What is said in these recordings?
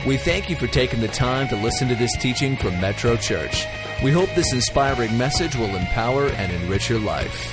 We thank you for taking the time to listen to this teaching from Metro Church. We hope this inspiring message will empower and enrich your life.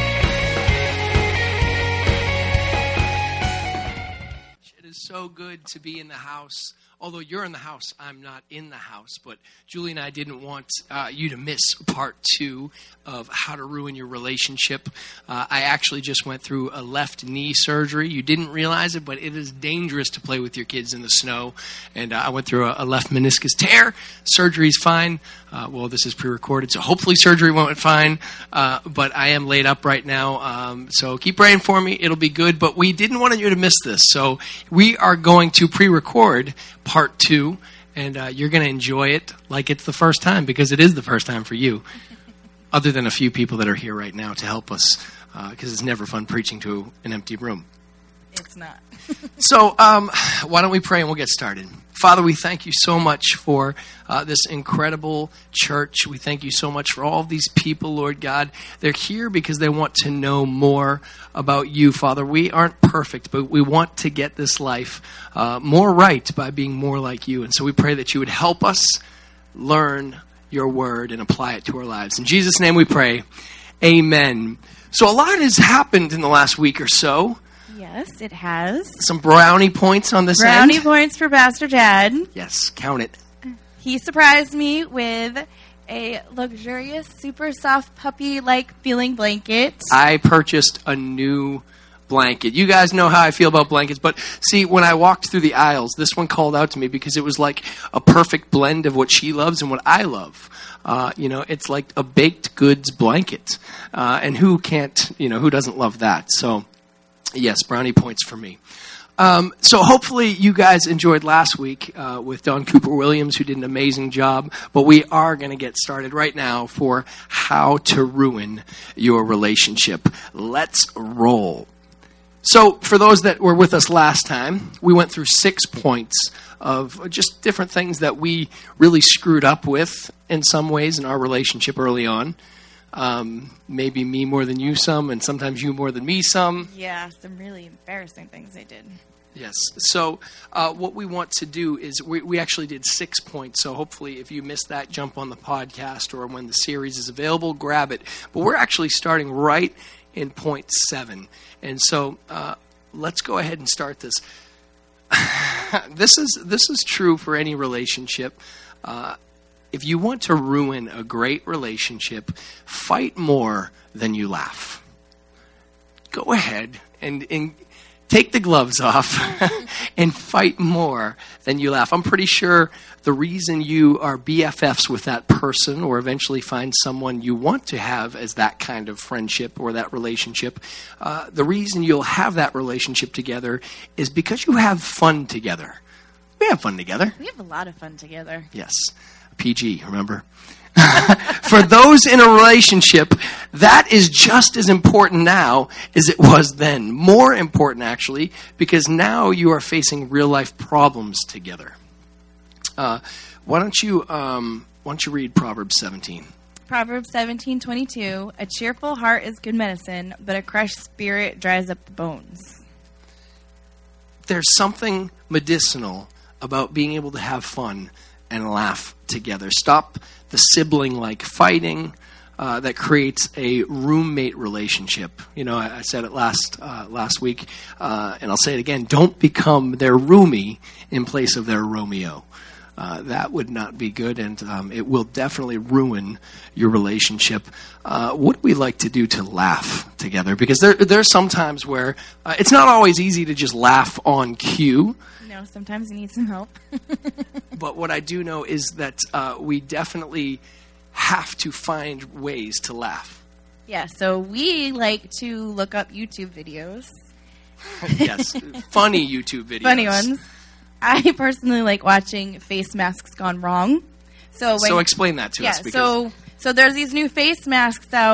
It is so good to be in the house. Although you're in the house, I'm not in the house. But Julie and I didn't want you to miss part 2 of how to ruin your relationship. I actually just went through a left knee surgery. You didn't realize it, but it is dangerous to play with your kids in the snow. And I went through a left meniscus tear. Surgery's fine. Well, this is pre-recorded, so hopefully surgery went fine. But I am laid up right now. So keep praying for me. It'll be good. But we didn't want you to miss this. So we are going to pre-record part 2, and you're going to enjoy it like it's the first time, because it is the first time for you, other than a few people that are here right now to help us, because it's never fun preaching to an empty room. It's not. So why don't we pray and we'll get started. Father, we thank you so much for this incredible church. We thank you so much for all of these people, Lord God. They're here because they want to know more about you, Father. We aren't perfect, but we want to get this life more right by being more like you. And so we pray that you would help us learn your word and apply it to our lives. In Jesus' name we pray. Amen. So a lot has happened in the last week or so. Yes, it has. Some brownie points on this end. Brownie points for Pastor Chad. Yes, count it. He surprised me with a luxurious, super soft puppy-like feeling blanket. I purchased a new blanket. You guys know how I feel about blankets, but see, when I walked through the aisles, this one called out to me because it was like a perfect blend of what she loves and what I love. It's like a baked goods blanket. And who doesn't love that? So, yes, brownie points for me. So hopefully you guys enjoyed last week with Don Cooper Williams, who did an amazing job. But we are going to get started right now for how to ruin your relationship. Let's roll. So for those that were with us last time, we went through 6 points of just different things that we really screwed up with in some ways in our relationship early on. Maybe me more than you some, and sometimes you more than me some. Yeah, some really embarrassing things I did. Yes. So what we want to do is we actually did 6 points. So hopefully if you missed that, jump on the podcast, or when the series is available, grab it. But we're actually starting right in point 7. And so let's go ahead and start this. This is true for any relationship. If you want to ruin a great relationship, fight more than you laugh. Go ahead and take the gloves off and fight more than you laugh. I'm pretty sure the reason you are BFFs with that person, or eventually find someone you want to have as that kind of friendship or that relationship, the reason you'll have that relationship together is because you have fun together. We have fun together. We have a lot of fun together. Yes. PG, remember? For those in a relationship, that is just as important now as it was then. More important, actually, because now you are facing real-life problems together. Why don't you read Proverbs 17? Proverbs 17:22. A cheerful heart is good medicine, but a crushed spirit dries up the bones. There's something medicinal about being able to have fun and laugh together. Stop the sibling-like fighting that creates a roommate relationship. I said it last week, and I'll say it again. Don't become their roomie in place of their Romeo. That would not be good, and it will definitely ruin your relationship. What do we like to do to laugh together? Because there's some times where it's not always easy to just laugh on cue. No, sometimes you need some help. But what I do know is that we definitely have to find ways to laugh. Yeah, so we like to look up YouTube videos. Yes, funny YouTube videos. Funny ones. I personally like watching face masks gone wrong. So explain that to us. Because so there's these new face masks out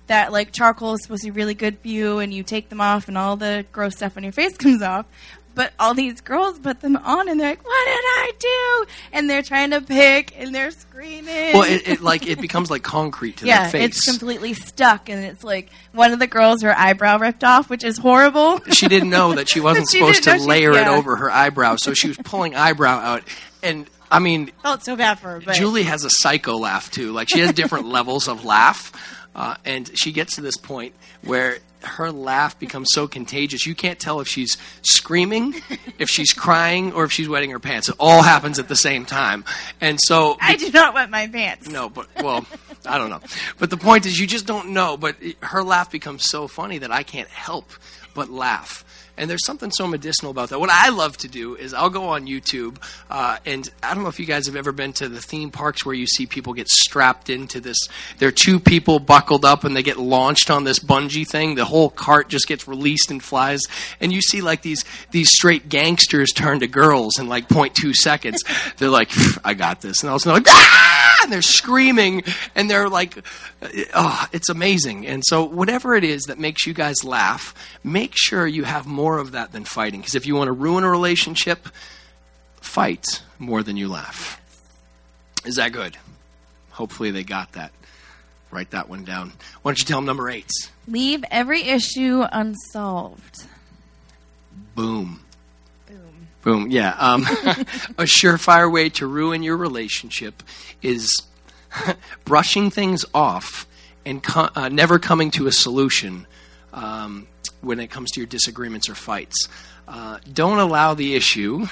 that like charcoal is supposed to be really good for you, and you take them off, and all the gross stuff on your face comes off. But all these girls put them on, and they're like, "What did I do?" And they're trying to pick, and they're screaming. Well, it becomes like concrete to their face. Yeah, it's completely stuck, and it's like one of the girls, her eyebrow ripped off, which is horrible. She didn't know that she wasn't supposed to layer it over her eyebrow, so she was pulling eyebrow out. And, I mean... Felt so bad for her, but... Julie has a psycho laugh, too. Like, she has different levels of laugh, and she gets to this point where... her laugh becomes so contagious. You can't tell if she's screaming, if she's crying, or if she's wetting her pants. It all happens at the same time. And so... I do not wet my pants. No, but, well, I don't know. But the point is, you just don't know. But her laugh becomes so funny that I can't help but laugh. And there's something so medicinal about that. What I love to do is I'll go on YouTube, and I don't know if you guys have ever been to the theme parks where you see people get strapped into this. There are two people buckled up, and they get launched on this bungee thing. The whole cart just gets released and flies. And you see like these straight gangsters turn to girls in like 0.2 seconds. They're like, I got this. And all of a sudden they're like, ah! And they're screaming, and they're like, oh, it's amazing. And so whatever it is that makes you guys laugh, make sure you have more of that than fighting. Because if you want to ruin a relationship, fight more than you laugh. Is that good? Hopefully they got that. Write that one down. Why don't you tell them number 8? Leave every issue unsolved. Boom. Boom, yeah. A surefire way to ruin your relationship is brushing things off and never coming to a solution when it comes to your disagreements or fights. Don't allow the issue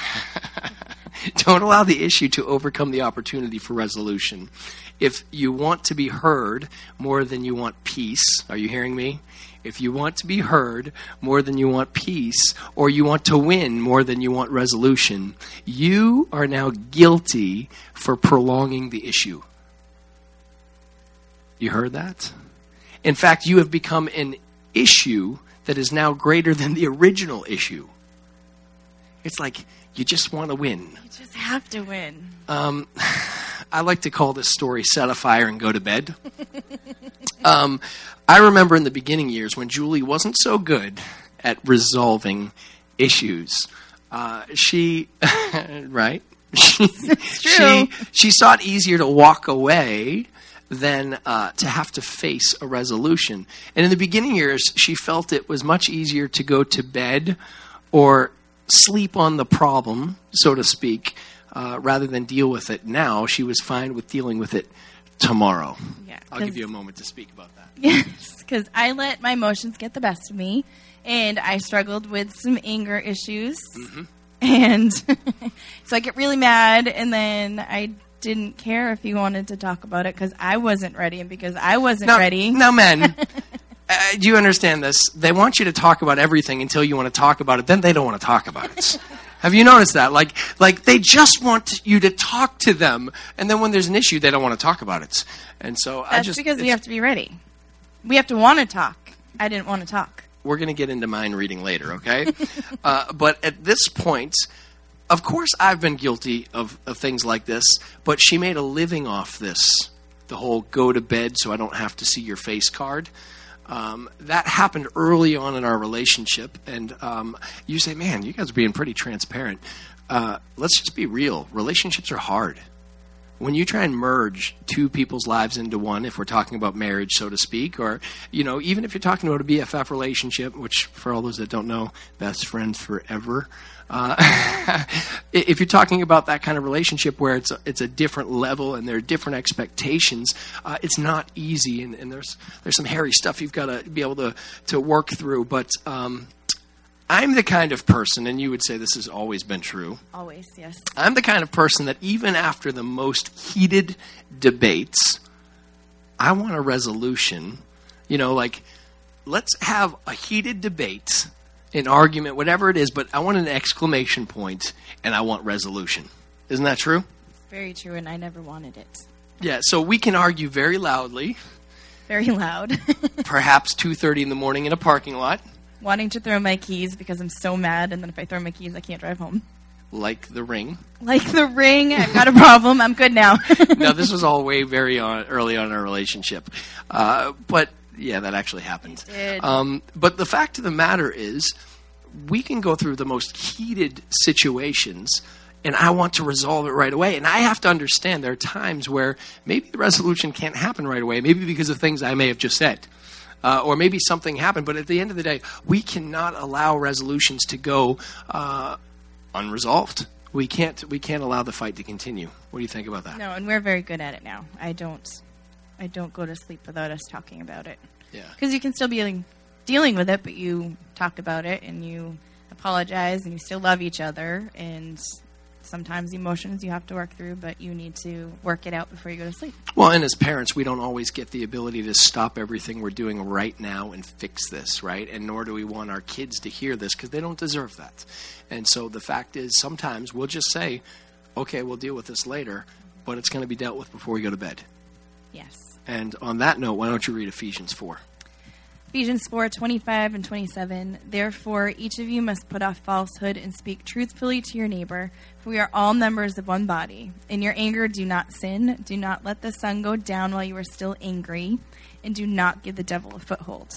to overcome the opportunity for resolution. If you want to be heard more than you want peace, are you hearing me? If you want to be heard more than you want peace, or you want to win more than you want resolution, you are now guilty for prolonging the issue. You heard that? In fact, you have become an issue that is now greater than the original issue. It's like you just want to win. You just have to win. I like to call this story Set a Fire and Go to Bed. I remember in the beginning years when Julie wasn't so good at resolving issues. She right? She saw it easier to walk away than to have to face a resolution. And in the beginning years, she felt it was much easier to go to bed or sleep on the problem, so to speak, rather than deal with it now. She was fine with dealing with it tomorrow. Yeah, I'll give you a moment to speak about that. Yes, because I let my emotions get the best of me, and I struggled with some anger issues. Mm-hmm. And so I get really mad, and then I didn't care if you wanted to talk about it because I wasn't ready, and because I wasn't ready. Now, men, do you understand this? They want you to talk about everything until you want to talk about it. Then they don't want to talk about it. Have you noticed that? Like they just want you to talk to them, and then when there's an issue, they don't want to talk about it. And so that's because we have to be ready. We have to want to talk. I didn't want to talk. We're going to get into mind reading later, okay? But at this point, of course, I've been guilty of things like this, but she made a living off this, the whole go to bed so I don't have to see your face card. That happened early on in our relationship, and you say, man, you guys are being pretty transparent. Let's just be real. Relationships are hard. When you try and merge two people's lives into one, if we're talking about marriage, so to speak, or, even if you're talking about a BFF relationship, which for all those that don't know, best friends forever, if you're talking about that kind of relationship where it's a different level and there are different expectations, it's not easy, and there's some hairy stuff you've got to be able to work through. But I'm the kind of person, and you would say this has always been true. Always, yes. I'm the kind of person that even after the most heated debates, I want a resolution. Let's have a heated debate, an argument, whatever it is, but I want an exclamation point, and I want resolution. Isn't that true? It's very true, and I never wanted it. Yeah, so we can argue very loudly. Very loud. Perhaps 2:30 in the morning in a parking lot. Wanting to throw my keys because I'm so mad, and then if I throw my keys, I can't drive home. Like the ring. Like the ring. I've got a problem. I'm good now. No, this was all way very early on in our relationship. But Yeah, that actually happened. It did. But the fact of the matter is, we can go through the most heated situations, and I want to resolve it right away. And I have to understand there are times where maybe the resolution can't happen right away, maybe because of things I may have just said. Or maybe something happened. But at the end of the day, we cannot allow resolutions to go unresolved. We can't allow the fight to continue. What do you think about that? No, and we're very good at it now. I don't go to sleep without us talking about it. Yeah. Because you can still be dealing with it, but you talk about it and you apologize and you still love each other. And sometimes emotions you have to work through, but you need to work it out before you go to sleep. Well, and as parents, we don't always get the ability to stop everything we're doing right now and fix this, right? And nor do we want our kids to hear this because they don't deserve that. And so the fact is, sometimes we'll just say, okay, we'll deal with this later, but it's going to be dealt with before we go to bed. Yes. And on that note, why don't you read Ephesians 4? Ephesians 4:25 and 27. Therefore, each of you must put off falsehood and speak truthfully to your neighbor, for we are all members of one body. In your anger, do not sin. Do not let the sun go down while you are still angry, and do not give the devil a foothold.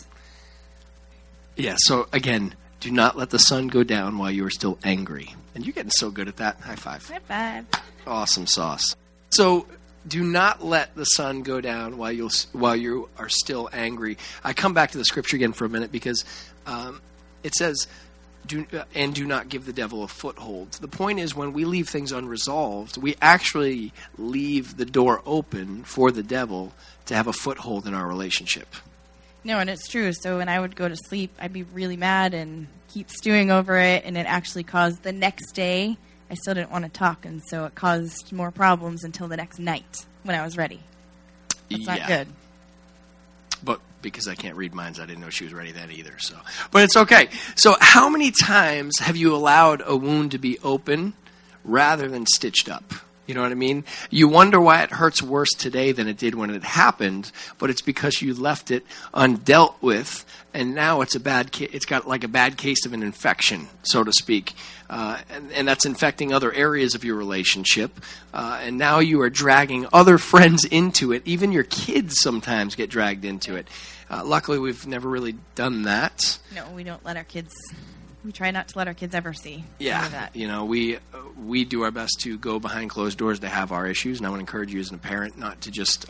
Yeah, so again, do not let the sun go down while you are still angry. And you're getting so good at that. High five. High five. Awesome sauce. So do not let the sun go down while you are still angry. I come back to the scripture again for a minute because it says, do not give the devil a foothold. The point is, when we leave things unresolved, we actually leave the door open for the devil to have a foothold in our relationship. No, and it's true. So when I would go to sleep, I'd be really mad and keep stewing over it, and it actually caused the next day, I still didn't want to talk, and so it caused more problems until the next night when I was ready. That's not good. But because I can't read minds, I didn't know she was ready then either. So, but it's okay. So how many times have you allowed a wound to be open rather than stitched up? You know what I mean? You wonder why it hurts worse today than it did when it happened, but it's because you left it undealt with, and now it's it's got like a bad case of an infection, so to speak, and that's infecting other areas of your relationship, and now you are dragging other friends into it. Even your kids sometimes get dragged into it. Luckily, we've never really done that. No, we don't let our kids... We try not to let our kids ever see any of that. You know, we do our best to go behind closed doors to have our issues, and I would encourage you as a parent not to just,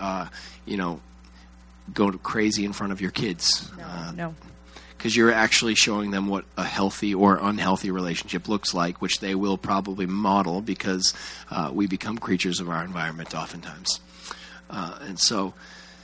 go crazy in front of your kids. No. Because you're actually showing them what a healthy or unhealthy relationship looks like, which they will probably model because we become creatures of our environment oftentimes. And so,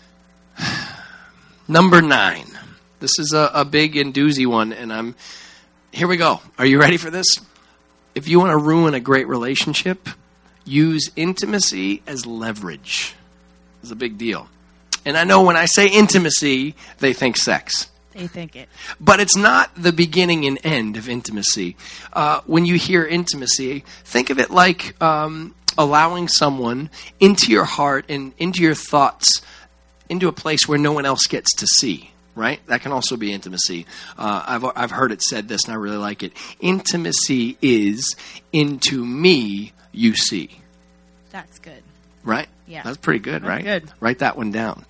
number 9. This is a big and doozy one, and here we go. Are you ready for this? If you want to ruin a great relationship, use intimacy as leverage. It's a big deal. And I know when I say intimacy, they think sex. They think it. But it's not the beginning and end of intimacy. When you hear intimacy, think of it like allowing someone into your heart and into your thoughts, into a place where no one else gets to see. Right? That can also be intimacy. I've heard it said this, and I really like it. Intimacy is into me you see. That's good. Right? Yeah. That's pretty good, right? Good. Write that one down.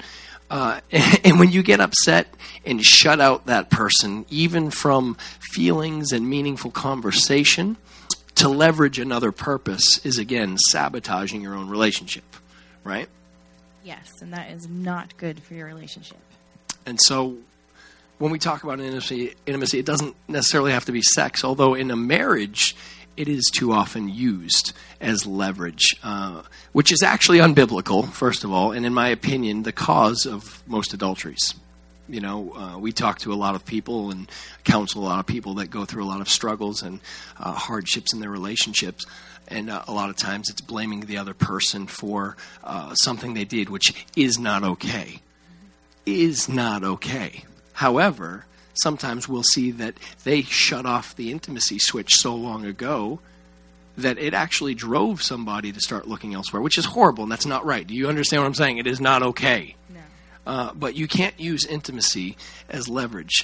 And when you get upset and shut out that person, even from feelings and meaningful conversation, to leverage another purpose is, again, sabotaging your own relationship. Right? Yes, and that is not good for your relationship. And so when we talk about intimacy, it doesn't necessarily have to be sex, although in a marriage, it is too often used as leverage, which is actually unbiblical, first of all, and in my opinion, the cause of most adulteries. You know, we talk to a lot of people and counsel a lot of people that go through a lot of struggles and hardships in their relationships. And a lot of times it's blaming the other person for something they did, which is not okay. Is not okay. However, sometimes we'll see that they shut off the intimacy switch so long ago that it actually drove somebody to start looking elsewhere, which is horrible, and that's not right. Do you understand what I'm saying? It is not okay. No. But you can't use intimacy as leverage.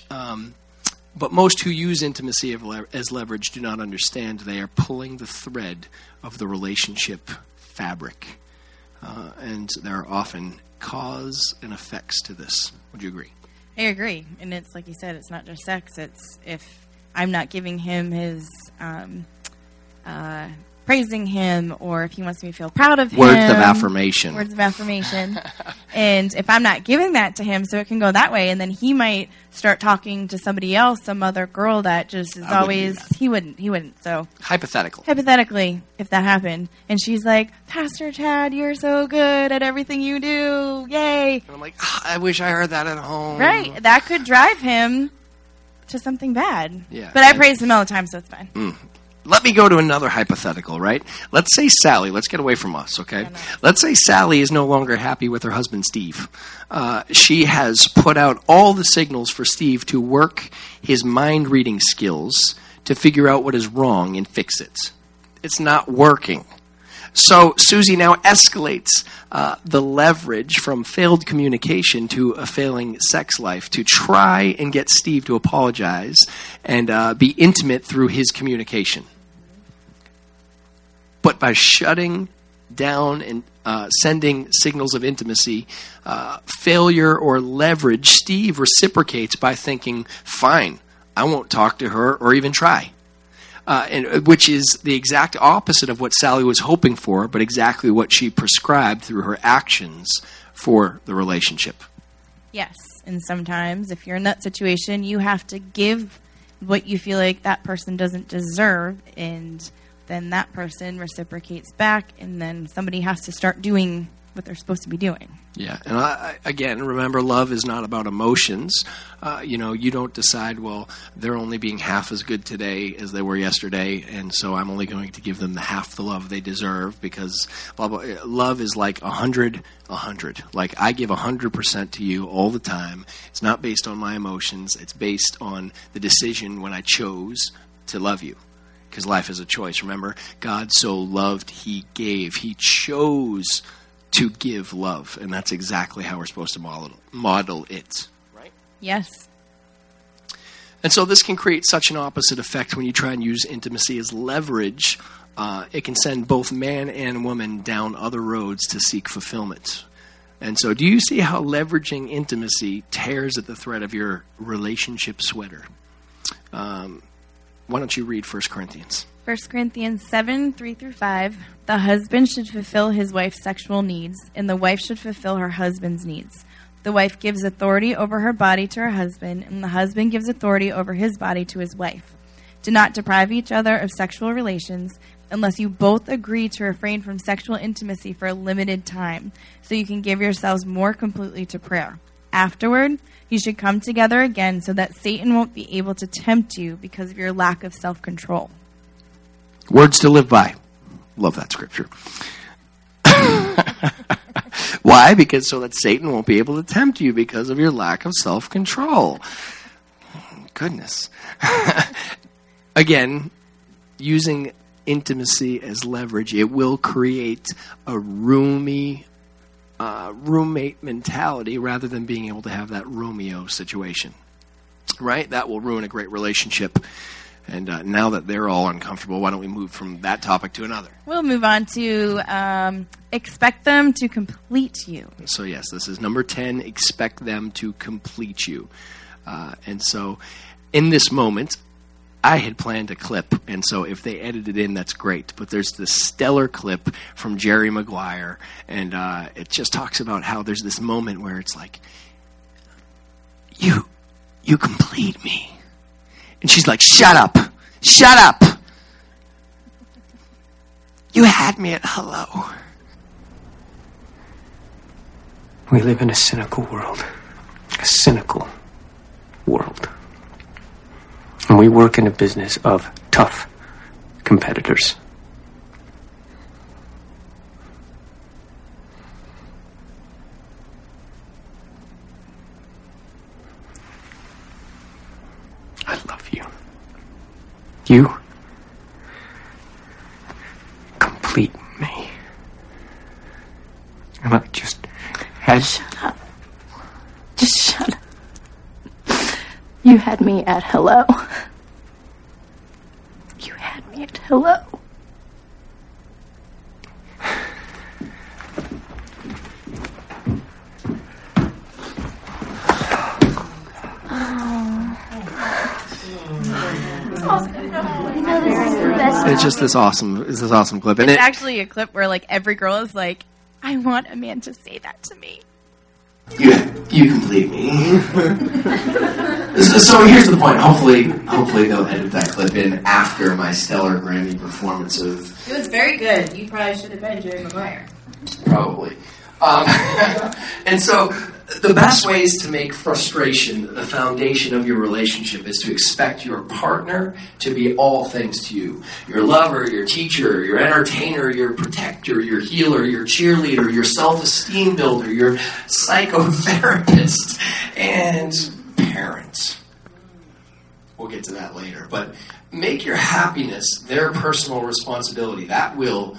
But most who use intimacy as leverage do not understand they are pulling the thread of the relationship fabric. And there are often cause and effects to this. Would you agree? I agree. And it's like you said, it's not just sex. It's if I'm not giving him his, praising him, or if he wants me to feel proud of him. Words of affirmation. Words of affirmation. And if I'm not giving that to him, so it can go that way, and then he might start talking to somebody else, some other girl that just is always, he wouldn't. So hypothetically, if that happened, and she's like, Pastor Chad, you're so good at everything you do. Yay. And I'm like, I wish I heard that at home. Right. That could drive him to something bad. Yeah. But I praise him all the time, so it's fine. Let me go to another hypothetical, right? Let's say Sally, let's get away from us, okay? Let's say Sally is no longer happy with her husband, Steve. She has put out all the signals for Steve to work his mind-reading skills to figure out what is wrong and fix it. It's not working. So Susie now escalates the leverage from failed communication to a failing sex life to try and get Steve to apologize and be intimate through his communication. But by shutting down and sending signals of intimacy, failure or leverage, Steve reciprocates by thinking, fine, I won't talk to her or even try. Which is the exact opposite of what Sally was hoping for, but exactly what she prescribed through her actions for the relationship. Yes, and sometimes if you're in that situation, you have to give what you feel like that person doesn't deserve, and then that person reciprocates back, and then somebody has to start doing what they're supposed to be doing. Yeah, and again, remember, love is not about emotions. You don't decide, well, they're only being half as good today as they were yesterday, and so I'm only going to give them half the love they deserve, because blah, blah. Love is like 100. Like, I give 100% to you all the time. It's not based on my emotions. It's based on the decision when I chose to love you. Because life is a choice. Remember, God so loved, he gave. He chose to give love, and that's exactly how we're supposed to model it. Right? Yes. And so this can create such an opposite effect when you try and use intimacy as leverage. It can send both man and woman down other roads to seek fulfillment. And so do you see how leveraging intimacy tears at the thread of your relationship sweater? Why don't you read 1 Corinthians? 1 Corinthians 7, 3-5. The husband should fulfill his wife's sexual needs, and the wife should fulfill her husband's needs. The wife gives authority over her body to her husband, and the husband gives authority over his body to his wife. Do not deprive each other of sexual relations unless you both agree to refrain from sexual intimacy for a limited time, so you can give yourselves more completely to prayer. Afterward, you should come together again so that Satan won't be able to tempt you because of your lack of self-control. Words to live by. Love that scripture. Why? Because so that Satan won't be able to tempt you because of your lack of self-control. Goodness. Again, using intimacy as leverage, it will create a roommate mentality rather than being able to have that Romeo situation. Right? That will ruin a great relationship. And now that they're all uncomfortable, why don't we move from that topic to another? We'll move on to expect them to complete you. So yes, this is number 10, expect them to complete you. And so in this moment, I had planned a clip, and so if they edit it in, that's great. But there's this stellar clip from Jerry Maguire, and it just talks about how there's this moment where it's like, you complete me. And she's like, shut up. You had me at hello. We live in a cynical world. A cynical world. And we work in a business of tough competitors. I love you. You complete me. And I just had... Shut up. Just shut up. You had me at hello. You had me at hello. It's just this awesome clip. And It's actually a clip where like every girl is like, I want a man to say that to me. You complete me. So here's the point. Hopefully they'll edit that clip in after my stellar Grammy performance of... It was very good. You probably should have been Jerry Maguire. Probably. And so the best ways to make frustration the foundation of your relationship is to expect your partner to be all things to you. Your lover, your teacher, your entertainer, your protector, your healer, your cheerleader, your self-esteem builder, your psychotherapist, and parent. We'll get to that later. But make your happiness their personal responsibility. That will,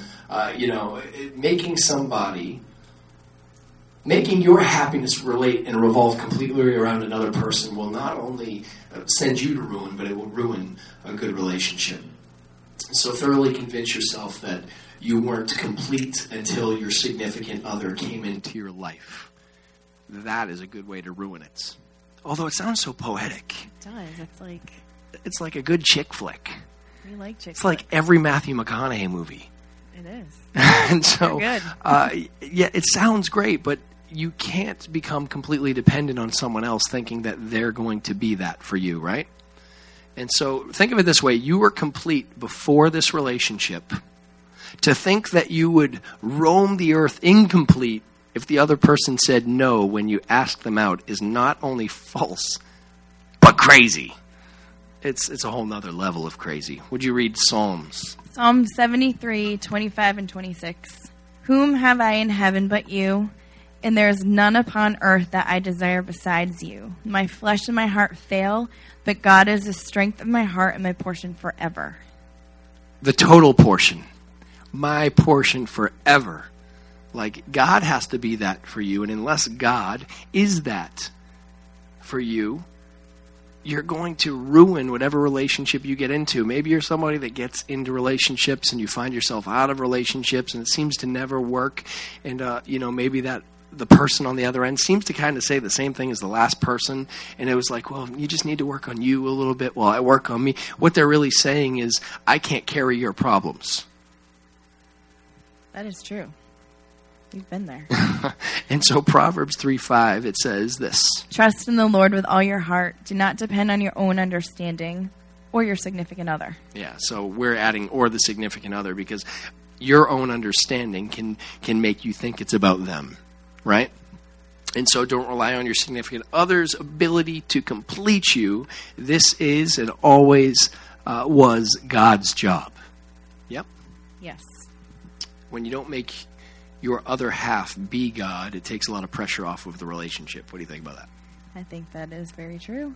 making your happiness relate and revolve completely around another person will not only send you to ruin, but it will ruin a good relationship. So thoroughly convince yourself that you weren't complete until your significant other came into your life. That is a good way to ruin it. Although it sounds so poetic. It does. It's like a good chick flick. We like chick It's like every Matthew McConaughey movie. It is. And so, good. It sounds great, but you can't become completely dependent on someone else thinking that they're going to be that for you, right? And so think of it this way. You were complete before this relationship. To think that you would roam the earth incomplete if the other person said no when you asked them out is not only false, but crazy. It's a whole nother level of crazy. Would you read Psalms? Psalm 73, 25 and 26. Whom have I in heaven but you? And there is none upon earth that I desire besides you. My flesh and my heart fail, but God is the strength of my heart and my portion forever. The total portion. My portion forever. Like, God has to be that for you, and unless God is that for you, you're going to ruin whatever relationship you get into. Maybe you're somebody that gets into relationships and you find yourself out of relationships and it seems to never work. And, maybe that the person on the other end seems to kind of say the same thing as the last person. And it was like, well, you just need to work on you a little bit while I work on me. What they're really saying is, I can't carry your problems. That is true. You've been there. And so Proverbs 3:5, it says this. Trust in the Lord with all your heart. Do not depend on your own understanding or your significant other. Yeah, so we're adding or the significant other because your own understanding can make you think it's about them, right? And so don't rely on your significant other's ability to complete you. This is and always was God's job. Yep. Yes. When you don't make your other half be God, it takes a lot of pressure off of the relationship. What do you think about that? I think that is very true.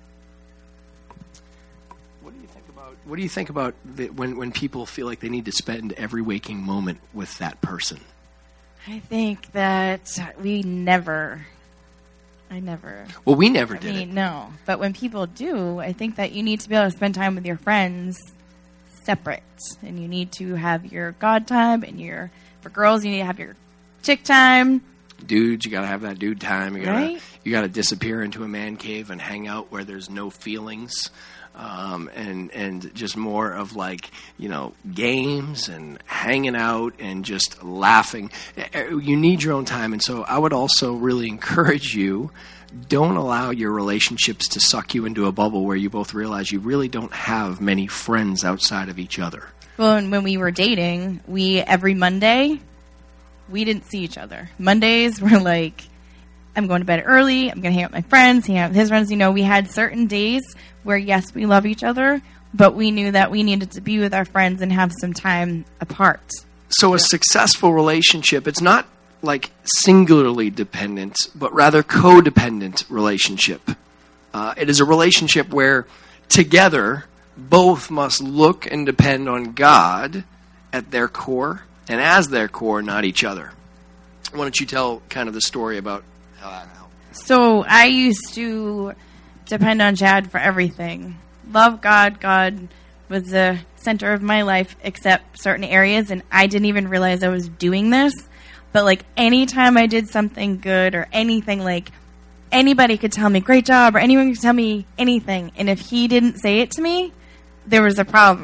What do you think about when people feel like they need to spend every waking moment with that person? I think that I never. Well, we never did it. No. But when people do, I think that you need to be able to spend time with your friends separate. And you need to have your God time, and for girls, you need to have your chick time. Dudes, you got to have that dude time. Right? You got to disappear into a man cave and hang out where there's no feelings. And just more of games and hanging out and just laughing. You need your own time. And so I would also really encourage you, don't allow your relationships to suck you into a bubble where you both realize you really don't have many friends outside of each other. Well, and when we were dating, every Monday, we didn't see each other. Mondays were like, I'm going to bed early, I'm going to hang out with my friends, hang out with his friends. We had certain days where, yes, we love each other, but we knew that we needed to be with our friends and have some time apart. So a successful relationship, it's not like singularly dependent, but rather codependent relationship. It is a relationship where together both must look and depend on God at their core, and as their core, not each other. Why don't you tell kind of the story about how that helped? So I used to depend on Chad for everything. Love God. God was the center of my life, except certain areas, and I didn't even realize I was doing this. But anytime I did something good or anything, anybody could tell me, great job, or anyone could tell me anything. And if he didn't say it to me, there was a problem.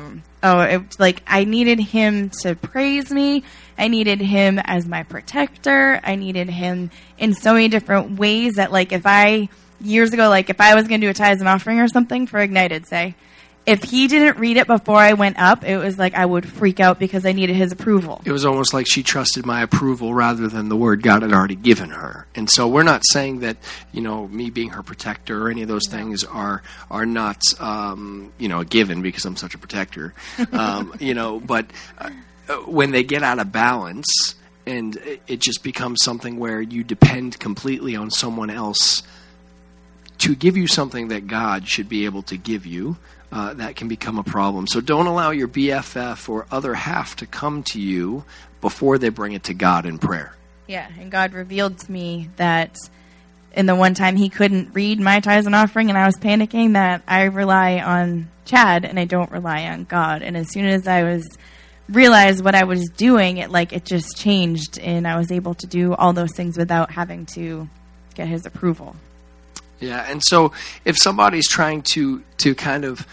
I needed him to praise me. I needed him as my protector. I needed him in so many different ways that, like, years ago, if I was going to do a tithes and offering or something for Ignited, say, if he didn't read it before I went up, it was like I would freak out because I needed his approval. It was almost like she trusted my approval rather than the word God had already given her. And so we're not saying that, me being her protector or any of those things are not, a given because I'm such a protector. But when they get out of balance and it just becomes something where you depend completely on someone else to give you something that God should be able to give you, that can become a problem. So don't allow your BFF or other half to come to you before they bring it to God in prayer. Yeah, and God revealed to me that in the one time he couldn't read my tithes and offering and I was panicking, that I rely on Chad and I don't rely on God. And as soon as I realized what I was doing, it just changed and I was able to do all those things without having to get his approval. Yeah, and so if somebody's trying to kind of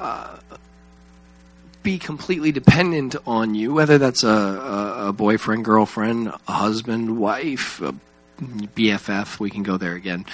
be completely dependent on you, whether that's a boyfriend, girlfriend, a husband, wife, a BFF, we can go there again,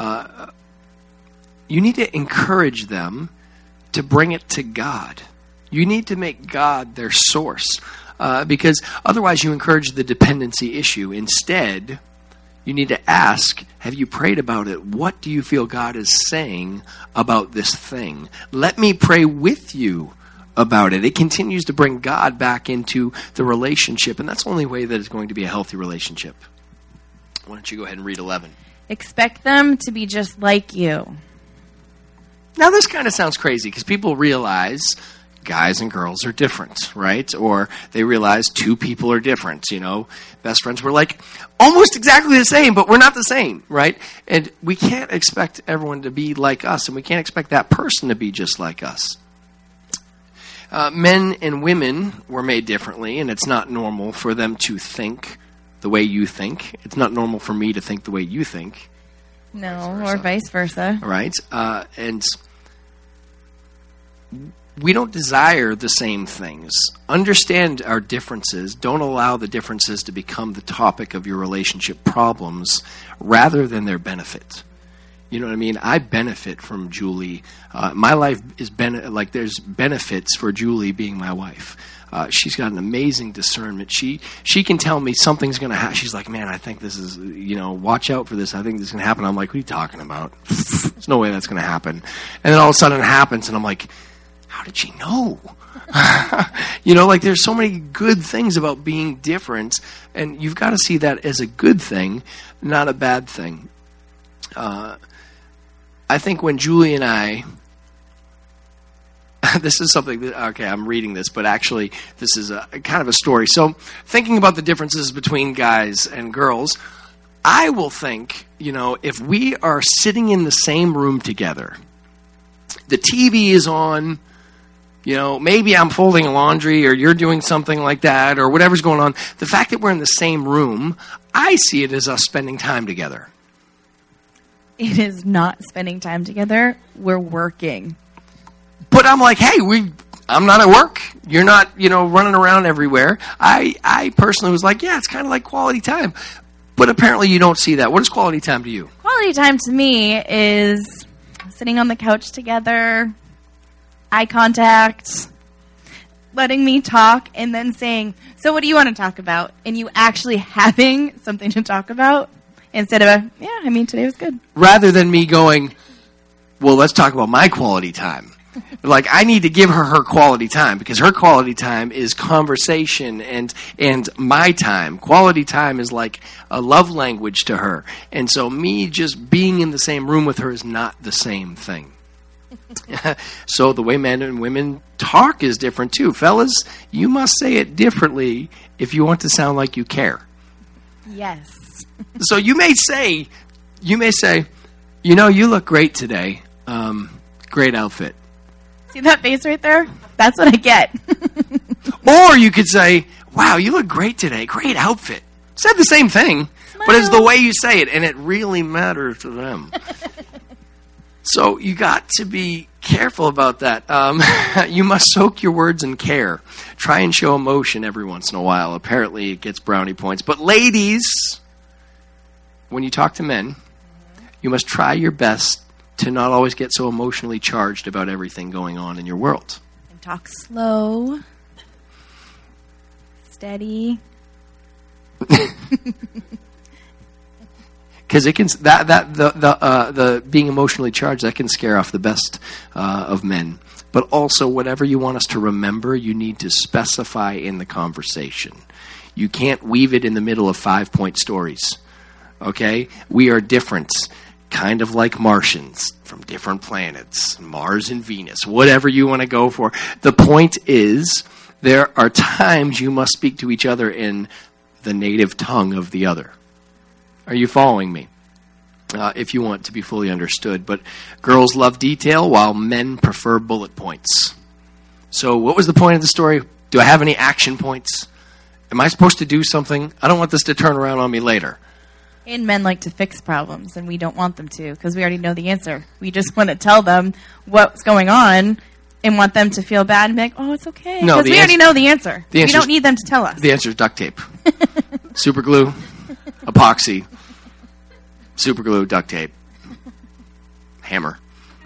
you need to encourage them to bring it to God. You need to make God their source, because otherwise you encourage the dependency issue. Instead, you need to ask, have you prayed about it? What do you feel God is saying about this thing? Let me pray with you about it. It continues to bring God back into the relationship, and that's the only way that it's going to be a healthy relationship. Why don't you go ahead and read 11? Expect them to be just like you. Now, this kind of sounds crazy because people realize guys and girls are different, right? Or they realize two people are different, Best friends were almost exactly the same, but we're not the same, right? And we can't expect everyone to be like us, and we can't expect that person to be just like us. Men and women were made differently, and it's not normal for them to think the way you think. It's not normal for me to think the way you think. No, or vice versa. Right? And we don't desire the same things. Understand our differences. Don't allow the differences to become the topic of your relationship problems rather than their benefit. You know what I mean? I benefit from Julie. My life is there's benefits for Julie being my wife. She's got an amazing discernment. She can tell me something's going to happen. She's like, man, I think this is, watch out for this. I think this is going to happen. I'm like, what are you talking about? There's no way that's going to happen. And then all of a sudden it happens, and I'm like, how did she know? There's so many good things about being different, and you've got to see that as a good thing, not a bad thing. I think when Julie and I, this is something that, okay, I'm reading this, but actually this is a kind of a story. So thinking about the differences between guys and girls, I will think, if we are sitting in the same room together, the TV is on, maybe I'm folding laundry or you're doing something like that or whatever's going on. The fact that we're in the same room, I see it as us spending time together. It is not spending time together. We're working. But I'm like, hey, I'm not at work. You're not, running around everywhere. I personally was like, yeah, it's kind of like quality time. But apparently you don't see that. What is quality time to you? Quality time to me is sitting on the couch together, eye contact, letting me talk, and then saying, so what do you want to talk about? And you actually having something to talk about instead of, today was good. Rather than me going, well, let's talk about my quality time. I need to give her quality time because her quality time is conversation and my time. Quality time is like a love language to her. And so me just being in the same room with her is not the same thing. So the way men and women talk is different too. Fellas, you must say it differently if you want to sound like you care. Yes. So you may say, you look great today. Great outfit. See that face right there? That's what I get. Or you could say, wow, you look great today. Great outfit. Said the same thing, Smile. But it's the way you say it, and it really matters to them. So you got to be careful about that. You must soak your words in care. Try and show emotion every once in a while. Apparently it gets brownie points. But ladies, when you talk to men, you must try your best to not always get so emotionally charged about everything going on in your world. And talk slow, steady. Because it can the being emotionally charged, that can scare off the best of men. But also, whatever you want us to remember, you need to specify in the conversation. You can't weave it in the middle of 5-point stories. Okay? We are different, kind of like Martians from different planets, Mars and Venus, whatever you want to go for. The point is, there are times you must speak to each other in the native tongue of the other. Are you following me? If you want to be fully understood. But girls love detail while men prefer bullet points. So what was the point of the story? Do I have any action points? Am I supposed to do something? I don't want this to turn around on me later. And men like to fix problems, and we don't want them to because we already know the answer. We just want to tell them what's going on and want them to feel bad and be like, oh, it's okay. No, because we already know the answer. We don't need them to tell us. The answer is duct tape. Super glue, epoxy, super glue, duct tape, hammer.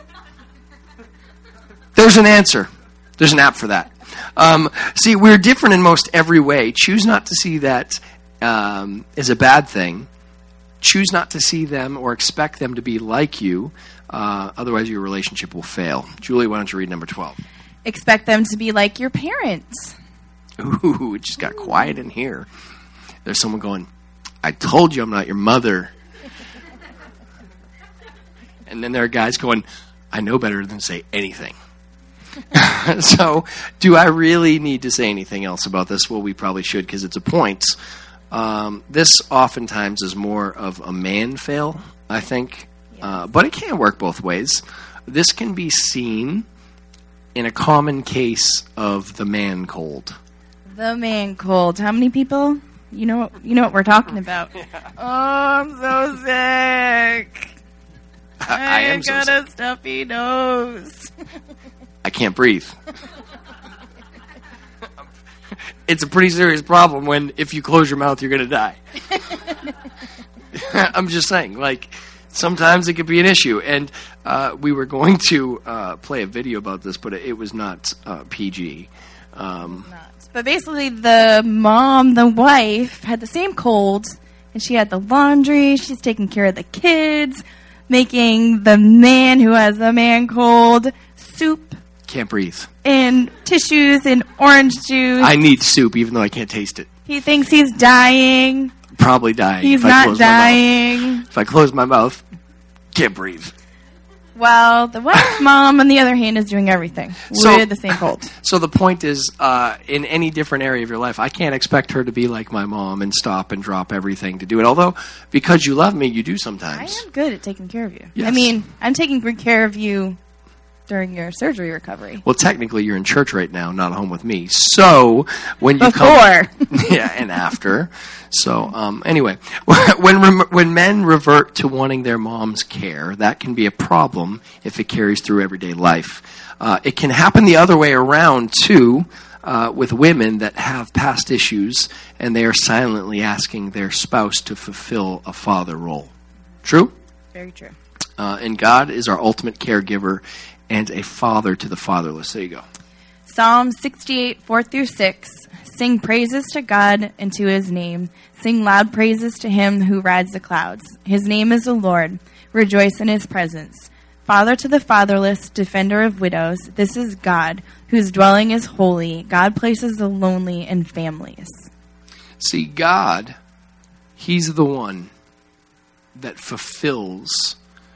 There's an answer. There's an app for that. See, we're different in most every way. Choose not to see that as a bad thing. Choose not to see them or expect them to be like you. Otherwise, your relationship will fail. Julie, why don't you read number 12? Expect them to be like your parents. Ooh, it just got quiet in here. There's someone going, I told you I'm not your mother. And then there are guys going, I know better than to say anything. So, do I really need to say anything else about this? Well, we probably should because it's a point. This oftentimes is more of a man fail, I think. But it can work both ways. This can be seen in a common case of the man cold. The man cold. How many people? You know what we're talking about. Yeah. Oh, I'm so sick. I am so sick. I got a stuffy nose. I can't breathe. It's a pretty serious problem when if you close your mouth, you're going to die. I'm just saying, like, sometimes it could be an issue. And we were going to play a video about this, but it was not PG. But basically, the wife, had the same cold, and she had the laundry. She's taking care of the kids, making the man who has the man cold soup. Can't breathe. And tissues and orange juice. I need soup, even though I can't taste it. He thinks he's dying. Probably dying. He's not dying. If I close my mouth, can't breathe. Well, the wife's mom, on the other hand, is doing everything with the same cold. So the point is, in any different area of your life, I can't expect her to be like my mom and stop and drop everything to do it. Although, because you love me, you do sometimes. I am good at taking care of you. Yes. I mean, I'm taking good care of you during your surgery recovery. Well, technically, you're in church right now, not home with me. So, when you come... yeah, and after. So, anyway, when men revert to wanting their mom's care, that can be a problem if it carries through everyday life. It can happen the other way around, too, with women that have past issues, and they are silently asking their spouse to fulfill a father role. True? Very true. And God is our ultimate caregiver and a father to the fatherless. There you go. Psalm 68, 4-6. Sing praises to God and to his name. Sing loud praises to him who rides the clouds. His name is the Lord. Rejoice in his presence. Father to the fatherless, defender of widows. This is God, whose dwelling is holy. God places the lonely in families. See, God, he's the one that fulfills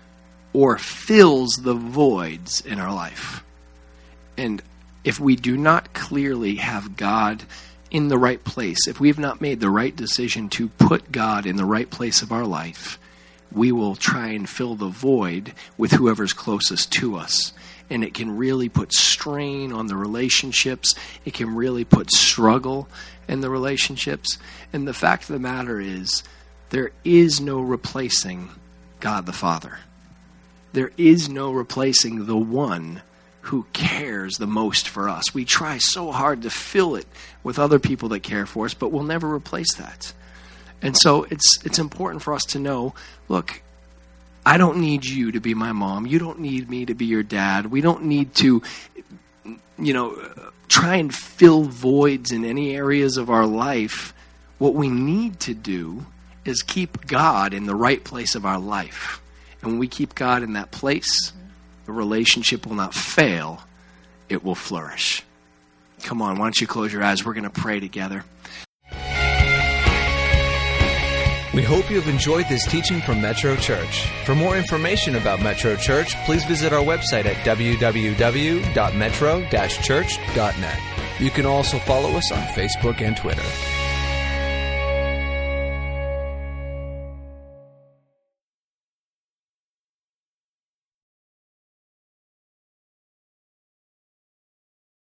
or fills the voids in our life. And if we do not clearly have God in the right place, if we have not made the right decision to put God in the right place of our life, we will try and fill the void with whoever's closest to us. And it can really put strain on the relationships. It can really put struggle in the relationships. And the fact of the matter is, there is no replacing God the Father. there is no replacing the one who cares the most for us. We try so hard to fill it with other people that care for us, but we'll never replace that. And so it's important for us to know, look, I don't need you to be my mom. You don't need me to be your dad. We don't need to, try and fill voids in any areas of our life. What we need to do is keep God in the right place of our life. And when we keep God in that place, the relationship will not fail. It will flourish. Come on, why don't you close your eyes? We're going to pray together. We hope you have enjoyed this teaching from Metro Church. For more information about Metro Church, please visit our website at www.metro-church.net. You can also follow us on Facebook and Twitter.